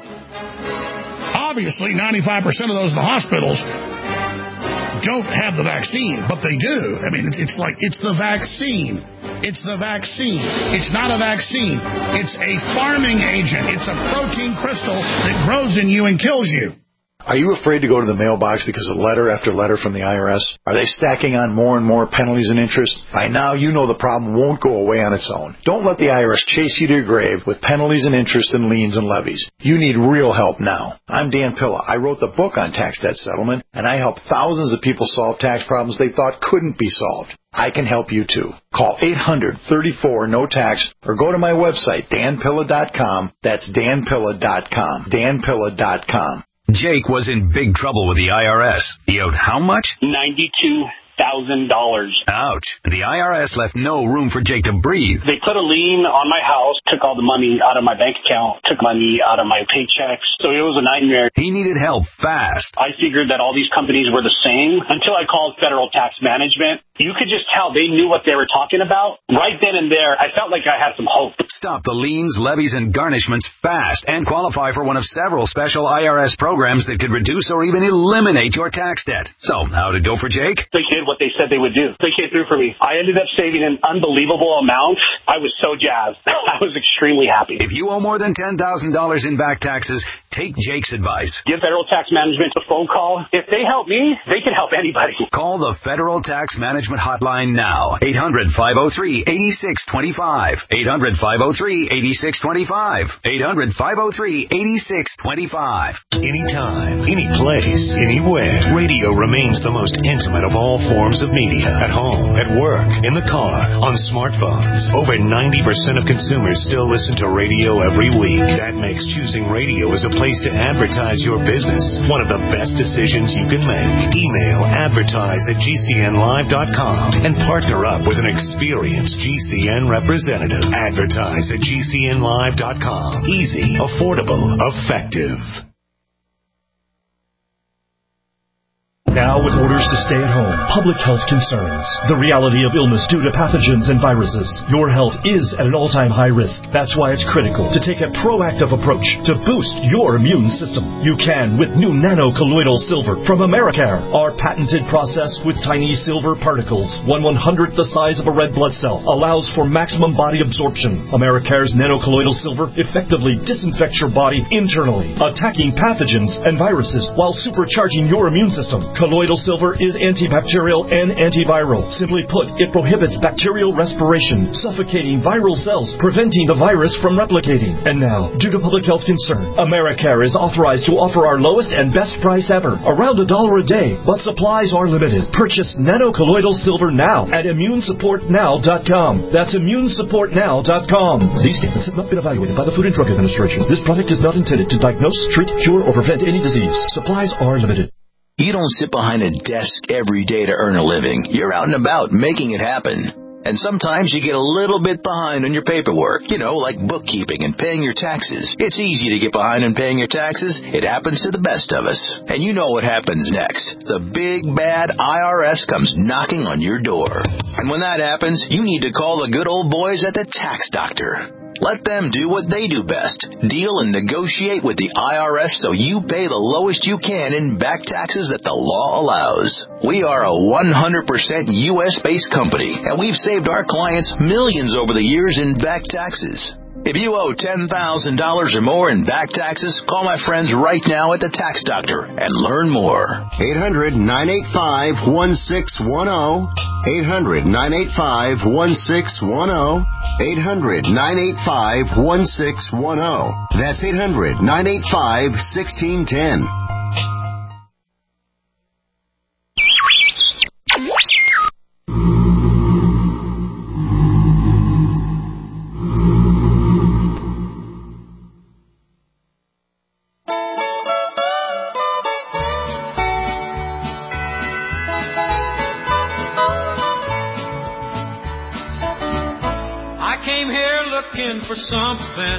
of those in the hospitals don't have the vaccine, but they do. I mean, it's like, it's the vaccine. It's the vaccine. It's not a vaccine. It's a farming agent. It's a protein crystal that grows in you and kills you. Are you afraid to go to the mailbox because of letter after letter from the IRS? Are they stacking on more and more penalties and interest? By now, you know the problem won't go away on its own. Don't let the IRS chase you to your grave with penalties and interest and liens and levies. You need real help now. I'm Dan Pilla. I wrote the book on tax debt settlement, and I help thousands of people solve tax problems they thought couldn't be solved. I can help you too. Call 800-34-NO-TAX or go to my website, danpilla.com. That's danpilla.com. danpilla.com. Jake was in big trouble with the IRS. He owed how much? $92,000. Ouch. The IRS left no room for Jake to breathe. They put a lien on my house, took all the money out of my bank account, took money out of my paychecks. So it was a nightmare. He needed help fast. I figured that all these companies were the same until I called Federal Tax Management. You could just tell they knew what they were talking about. Right then and there, I felt like I had some hope. Stop the liens, levies, and garnishments fast and qualify for one of several special IRS programs that could reduce or even eliminate your tax debt. So, how'd it go for Jake? They did what they said they would do. They came through for me. I ended up saving an unbelievable amount. I was so jazzed. I was extremely happy. If you owe more than $10,000 in back taxes, take Jake's advice. Give Federal Tax Management a phone call. If they help me, they can help anybody. Call the Federal Tax Management Hotline now. 800-503-8625. 800-503-8625. 800-503-8625. Anytime, any place, anywhere. Radio remains the most intimate of all forms of media. At home, at work, in the car, on smartphones. Over 90% of consumers still listen to radio every week. That makes choosing radio as a place to advertise your business one of the best decisions you can make. Email advertise@gcnlive.com and partner up with an experienced GCN representative. Advertise@gcnlive.com. Easy, affordable, effective. Now with orders to stay at home, public health concerns, the reality of illness due to pathogens and viruses. Your health is at an all-time high risk. That's why it's critical to take a proactive approach to boost your immune system. You can with new nano-colloidal silver from Americare. Our patented process with tiny silver particles, 1/100th the size of a red blood cell, allows for maximum body absorption. Americare's nano-colloidal silver effectively disinfects your body internally, attacking pathogens and viruses while supercharging your immune system. Colloidal silver is antibacterial and antiviral. Simply put, it prohibits bacterial respiration, suffocating viral cells, preventing the virus from replicating. And now, due to public health concern, Americare is authorized to offer our lowest and best price ever, around $1 a day, but supplies are limited. Purchase nano-colloidal silver now at immunesupportnow.com. That's immunesupportnow.com. These statements have not been evaluated by the Food and Drug Administration. This product is not intended to diagnose, treat, cure, or prevent any disease. Supplies are limited. You don't sit behind a desk every day to earn a living. You're out and about making it happen. And sometimes you get a little bit behind on your paperwork, like bookkeeping and paying your taxes. It's easy to get behind on paying your taxes. It happens to the best of us. And you know what happens next. The big, bad IRS comes knocking on your door. And when that happens, you need to call the good old boys at the Tax Doctor. Let them do what they do best. Deal and negotiate with the IRS so you pay the lowest you can in back taxes that the law allows. We are a 100% U.S.-based company, and we've saved our clients millions over the years in back taxes. If you owe $10,000 or more in back taxes, call my friends right now at the Tax Doctor and learn more. 800-985-1610. 800-985-1610. 800-985-1610. That's 800-985-1610. For something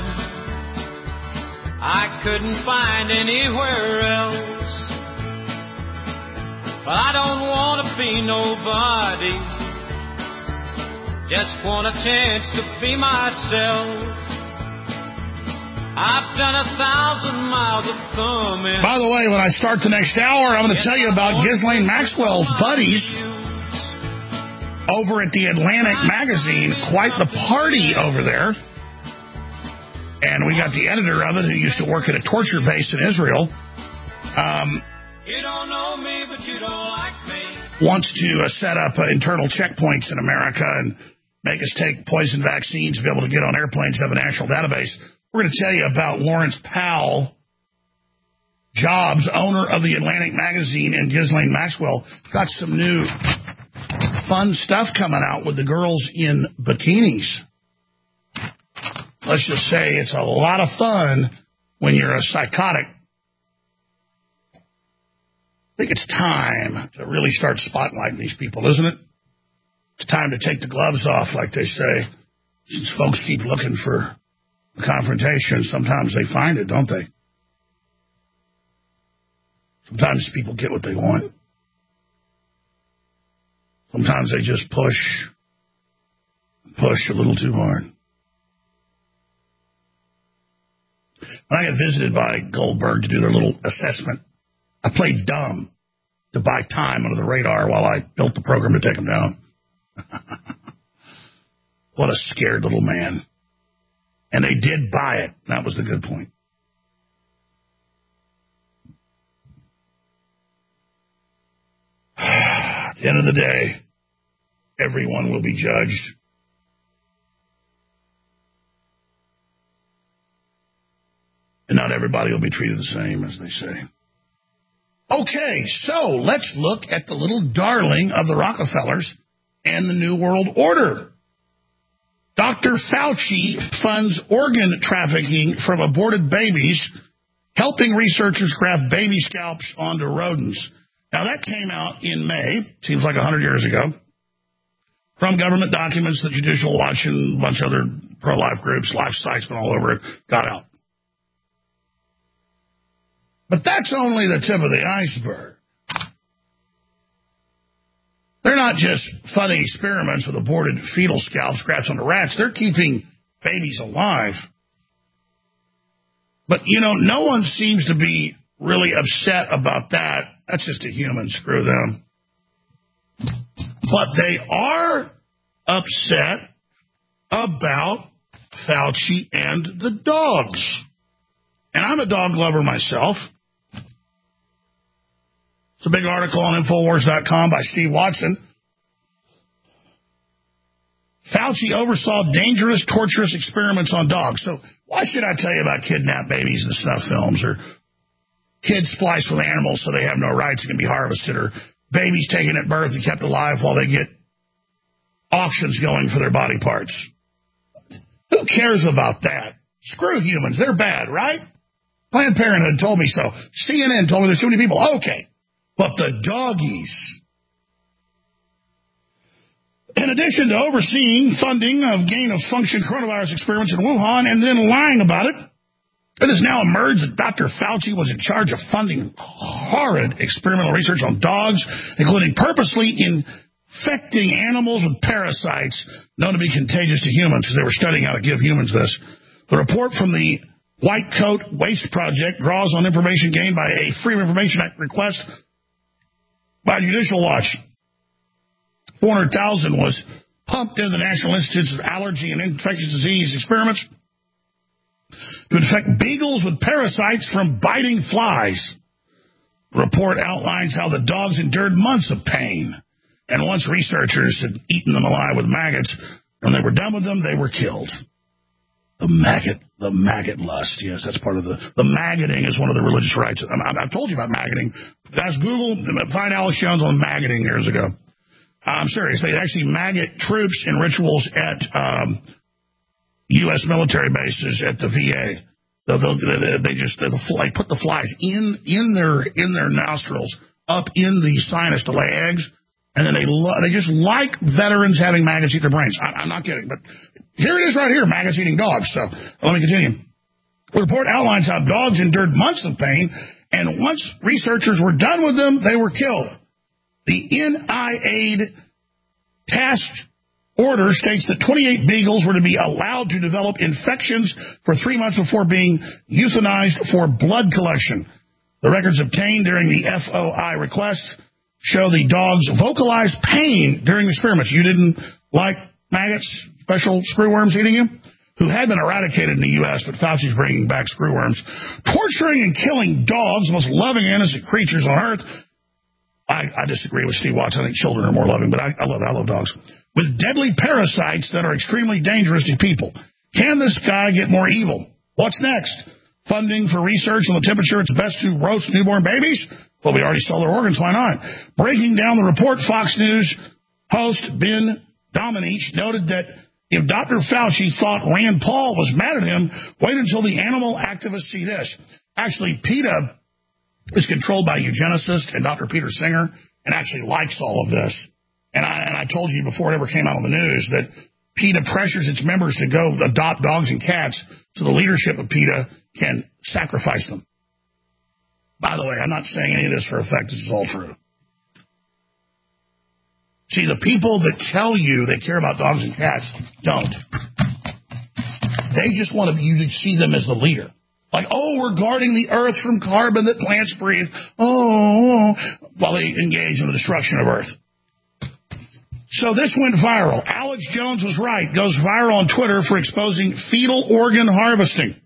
I couldn't find anywhere else, but I don't want to be nobody, just want a chance to be myself. I've done 1,000 miles of thumbing. By the way, when I start the next hour, I'm going to tell you about Ghislaine Maxwell's buddies over at the Atlantic magazine. Quite the party over there. And we got the editor of it, who used to work at a torture base in Israel, you don't know me, but you don't like me. Wants to set up internal checkpoints in America and make us take poison vaccines to be able to get on airplanes, have a national database. We're going to tell you about Lawrence Powell Jobs, owner of the Atlantic magazine, and Ghislaine Maxwell. Got some new fun stuff coming out with the girls in bikinis. Let's just say it's a lot of fun when you're a psychotic. I think it's time to really start spotlighting these people, isn't it? It's time to take the gloves off, like they say. Since folks keep looking for the confrontation, sometimes they find it, don't they? Sometimes people get what they want. Sometimes they just push a little too hard. When I got visited by Goldberg to do their little assessment, I played dumb to buy time under the radar while I built the program to take them down. What a scared little man. And they did buy it. That was the good point. At the end of the day, everyone will be judged. And not everybody will be treated the same, as they say. Okay, so let's look at the little darling of the Rockefellers and the New World Order. Dr. Fauci funds organ trafficking from aborted babies, helping researchers graft baby scalps onto rodents. Now, that came out in May, seems like 100 years ago, from government documents that Judicial Watch and a bunch of other pro-life groups, life sites went all over it, got out. But that's only the tip of the iceberg. They're not just funding experiments with aborted fetal scalps grafted onto rats. They're keeping babies alive. But, no one seems to be really upset about that. That's just a human. Screw them. But they are upset about Fauci and the dogs. And I'm a dog lover myself. It's a big article on Infowars.com by Steve Watson. Fauci oversaw dangerous, torturous experiments on dogs. So why should I tell you about kidnapped babies and snuff films, or kids spliced with animals so they have no rights and can be harvested, or babies taken at birth and kept alive while they get auctions going for their body parts? Who cares about that? Screw humans. They're bad, right? Planned Parenthood told me so. CNN told me there's too many people. Okay. But the doggies. In addition to overseeing funding of gain-of-function coronavirus experiments in Wuhan and then lying about it, it has now emerged that Dr. Fauci was in charge of funding horrid experimental research on dogs, including purposely infecting animals with parasites known to be contagious to humans, because they were studying how to give humans this. The report from the White Coat Waste Project draws on information gained by a Freedom of Information Act request by Judicial Watch. $400,000 was pumped into the National Institutes of Allergy and Infectious Disease experiments to infect beagles with parasites from biting flies. The report outlines how the dogs endured months of pain, and once researchers had eaten them alive with maggots, when they were done with them, they were killed. The maggot lust. Yes, that's part of the maggoting is one of the religious rights. I've told you about maggoting. Ask Google, find Alex Jones on maggoting years ago. I'm serious. They actually maggot troops in rituals at U.S. military bases at the VA. They put the flies in their nostrils, up in the sinus to lay eggs, and then they just like veterans having maggots eat their brains. I'm not kidding, but here it is right here, maggots eating dogs. So let me continue. The report outlines how dogs endured months of pain, and once researchers were done with them, they were killed. The NIAID task order states that 28 beagles were to be allowed to develop infections for 3 months before being euthanized for blood collection. The records obtained during the FOI request show the dogs vocalized pain during the experiments. You didn't like maggots, special screwworms eating you? Who had been eradicated in the U.S., but Fauci's bringing back screwworms. Torturing and killing dogs, the most loving, innocent creatures on earth. I disagree with Steve Watts. I think children are more loving, but I love dogs. With deadly parasites that are extremely dangerous to people. Can this guy get more evil? What's next? Funding for research on the temperature it's best to roast newborn babies? Well, we already stole their organs. Why not? Breaking down the report, Fox News host Ben Domenech noted that if Dr. Fauci thought Rand Paul was mad at him, wait until the animal activists see this. Actually, PETA is controlled by a eugenicist and Dr. Peter Singer, and actually likes all of this. And I told you before it ever came out on the news that PETA pressures its members to go adopt dogs and cats so the leadership of PETA can sacrifice them. By the way, I'm not saying any of this for effect. This is all true. See, the people that tell you they care about dogs and cats don't. They just want you to see them as the leader. Like, we're guarding the earth from carbon that plants breathe. While they engage in the destruction of earth. So this went viral. Alex Jones was right. Goes viral on Twitter for exposing fetal organ harvesting.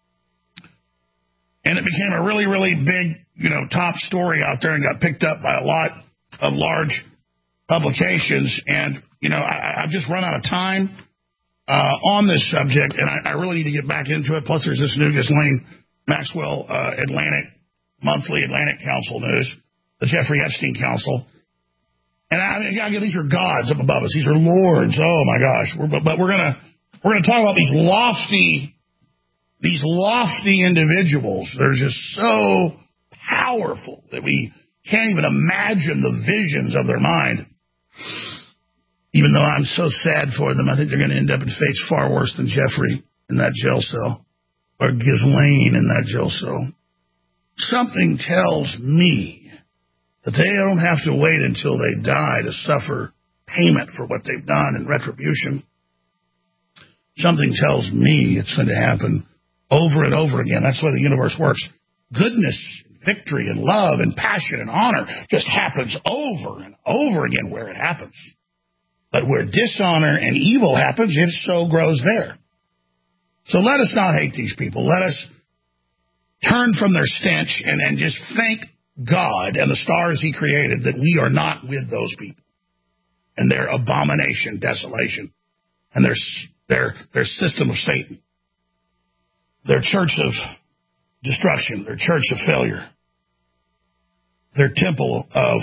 And it became a really, really big, top story out there and got picked up by a lot of large publications. And, I've just run out of time on this subject, and I really need to get back into it. Plus, there's this new Ghislaine Maxwell monthly Atlantic Council news, the Jeffrey Epstein Council. And these are gods up above us. These are lords. Oh my gosh! But we're gonna talk about these lofty individuals. They're just so powerful that we can't even imagine the visions of their mind. Even though I'm so sad for them, I think they're going to end up in fates far worse than Jeffrey in that jail cell, or Ghislaine in that jail cell. Something tells me that they don't have to wait until they die to suffer payment for what they've done in retribution. Something tells me it's going to happen over and over again. That's the way the universe works. Goodness, victory, and love, and passion, and honor just happens over and over again where it happens. But where dishonor and evil happens, it so grows there. So let us not hate these people. Let us turn from their stench and just thank God and the stars he created that we are not with those people and their abomination, desolation, and their system of Satan, their church of destruction, their church of failure, their temple of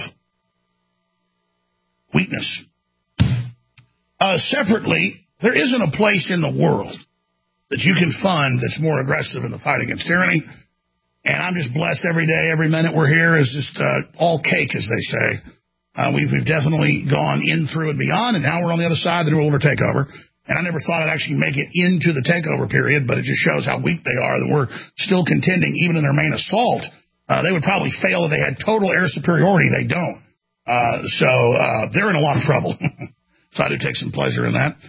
weakness. Separately, there isn't a place in the world that you can fund that's more aggressive in the fight against tyranny. And I'm just blessed every day, every minute we're here is just all cake, as they say. We've definitely gone in, through, and beyond, and now we're on the other side of the New World Order takeover. And I never thought I'd actually make it into the takeover period, but it just shows how weak they are, that we're still contending even in their main assault. They would probably fail if they had total air superiority. They don't. So they're in a lot of trouble. So I do take some pleasure in that.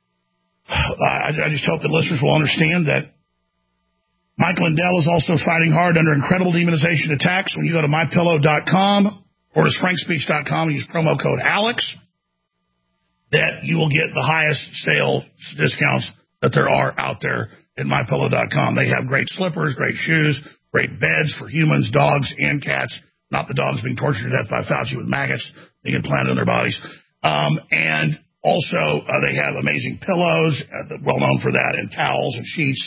I just hope that listeners will understand that Mike Lindell is also fighting hard under incredible demonization attacks. When you go to MyPillow.com or to FrankSpeech.com and use promo code ALEX, that you will get the highest sales discounts that there are out there at MyPillow.com. They have great slippers, great shoes, great beds for humans, dogs, and cats. Not the dogs being tortured to death by Fauci with maggots being implanted in their bodies. And also, they have amazing pillows, well known for that, and towels and sheets,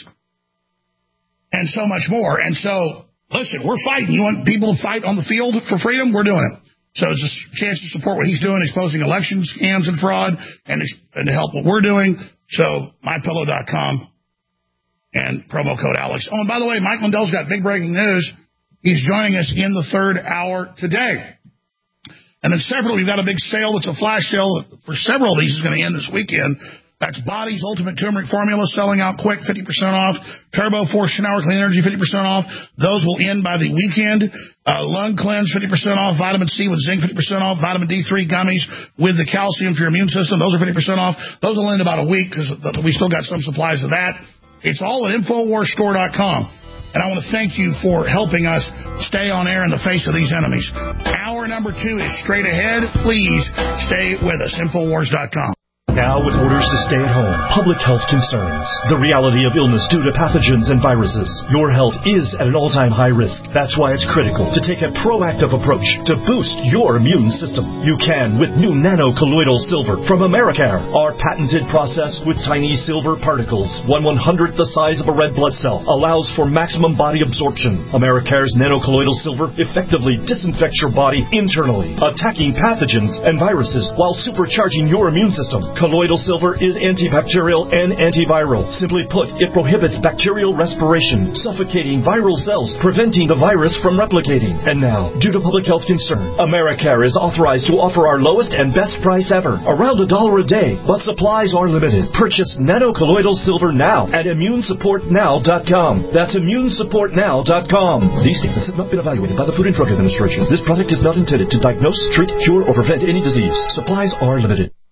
and so much more. And so, listen, we're fighting. You want people to fight on the field for freedom? We're doing it. So it's a chance to support what he's doing, exposing election scams and fraud, and to help what we're doing. So, MyPillow.com and promo code Alex. Oh, and by the way, Mike Lindell's got big breaking news. He's joining us in the third hour today. And then separately, we've got a big sale. It's a flash sale for several of these. Is going to end this weekend. That's Body's Ultimate Turmeric Formula selling out quick, 50% off. Turbo Force Shower Clean Energy, 50% off. Those will end by the weekend. Lung Cleanse, 50% off. Vitamin C with zinc, 50% off. Vitamin D3 gummies with the calcium for your immune system. Those are 50% off. Those will end about a week because we still got some supplies of that. It's all at InfoWarsStore.com. And I want to thank you for helping us stay on air in the face of these enemies. Hour number 2 is straight ahead. Please stay with us. Infowars.com. Now, with orders to stay at home, public health concerns, the reality of illness due to pathogens and viruses, your health is at an all-time high risk. That's why it's critical to take a proactive approach to boost your immune system. You can with new nano-colloidal silver from Americare. Our patented process with tiny silver particles, 1/100th the size of a red blood cell, allows for maximum body absorption. Americare's nano-colloidal silver effectively disinfects your body internally, attacking pathogens and viruses while supercharging your immune system. Colloidal silver is antibacterial and antiviral. Simply put, it prohibits bacterial respiration, suffocating viral cells, preventing the virus from replicating. And now, due to public health concern, Americare is authorized to offer our lowest and best price ever, around $1 a day, but supplies are limited. Purchase nano-colloidal silver now at ImmuneSupportNow.com. That's ImmuneSupportNow.com. These statements have not been evaluated by the Food and Drug Administration. This product is not intended to diagnose, treat, cure, or prevent any disease. Supplies are limited.